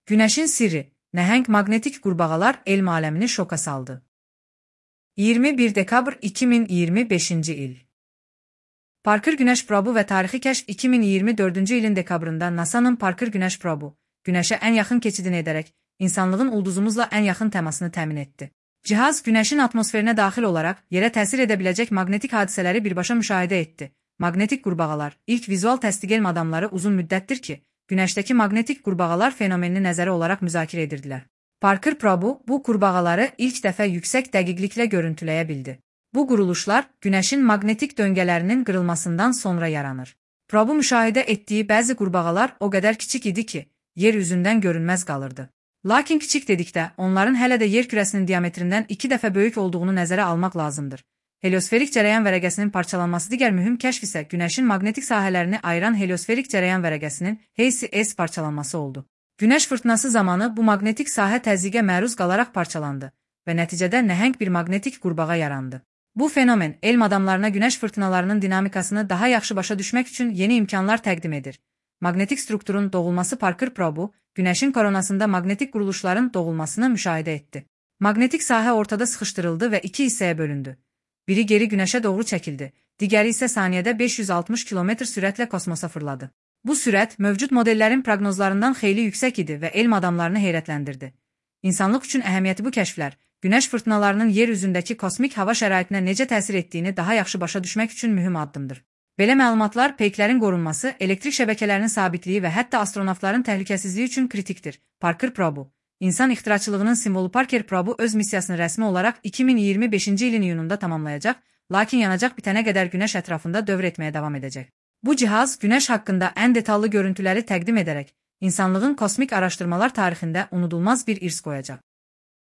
Günəşin sirri, nəhəng maqnetik qurbağalar elm aləmini şoka saldı. 21 dekabr 2025-ci il. Parker Günəş probu və tarixi kəşf 2024-cü ilin dekabrında NASA-nın Parker Günəş probu, Günəşə ən yaxın keçidini edərək, insanlığın ulduzumuzla ən yaxın təmasını təmin etdi. Cihaz, Günəşin atmosferinə daxil olaraq yerə təsir edə biləcək maqnetik hadisələri birbaşa müşahidə etdi. Maqnetik qurbağalar, ilk vizual təsdiq elm adamları uzun müddətdir ki, Günəşdəki maqnetik qurbağalar fenomenini nəzəri olaraq müzakirə edirdilər. Parker probu bu qurbağaları ilk dəfə yüksək dəqiqliklə görüntüləyə bildi. Bu quruluşlar Günəşin maqnetik döngələrinin qırılmasından sonra yaranır. Probu müşahidə etdiyi bəzi qurbağalar o qədər kiçik idi ki, yer üzündən görünməz qalırdı. Lakin kiçik dedikdə, onların hələ də yer kürəsinin diametrindən 2 dəfə böyük olduğunu nəzərə almaq lazımdır. Heliosferik cərəyan vərəqəsinin parçalanması digər mühüm kəşf isə Günəşin maqnetik sahələrini ayıran heliosferik cərəyan vərəqəsinin HCS parçalanması oldu. Günəş fırtınası zamanı bu maqnetik sahə təzyiqə məruz qalaraq parçalandı və nəticədə nəhəng bir maqnetik qurbağa yarandı. Bu fenomen elm adamlarına Günəş fırtınalarının dinamikasını daha yaxşı başa düşmək üçün yeni imkanlar təqdim edir. Maqnetik strukturun doğulması Parker probu, Günəşin koronasında maqnetik quruluşların doğulmasını müşahidə etdi. Maqnetik sahə ortada sıxışdırıldı və iki hissəyə bölündü. Biri geri Günəşə doğru çəkildi, digəri isə saniyədə 560 km sürətlə kosmosa fırladı. Bu sürət mövcud modellərin proqnozlarından xeyli yüksək idi və elm adamlarını heyrətləndirdi. İnsanlıq üçün əhəmiyyəti bu kəşflər, Günəş fırtınalarının yer üzündəki kosmik hava şəraitinə necə təsir etdiyini daha yaxşı başa düşmək üçün mühüm addımdır. Belə məlumatlar peyklərin qorunması, elektrik şəbəkələrinin sabitliyi və hətta astronavtların təhlükəsizliyi üçün kritikdir. Parker probu, İnsan ixtiraçılığının simvolu Parker probu öz missiyasını rəsmi olaraq 2025-ci ilin iyununda tamamlayacaq, lakin yanacaq bitənə qədər Günəş ətrafında dövr etməyə davam edəcək. Bu cihaz Günəş haqqında ən detallı görüntüləri təqdim edərək, insanlığın kosmik araşdırmalar tarixində unudulmaz bir irs qoyacaq.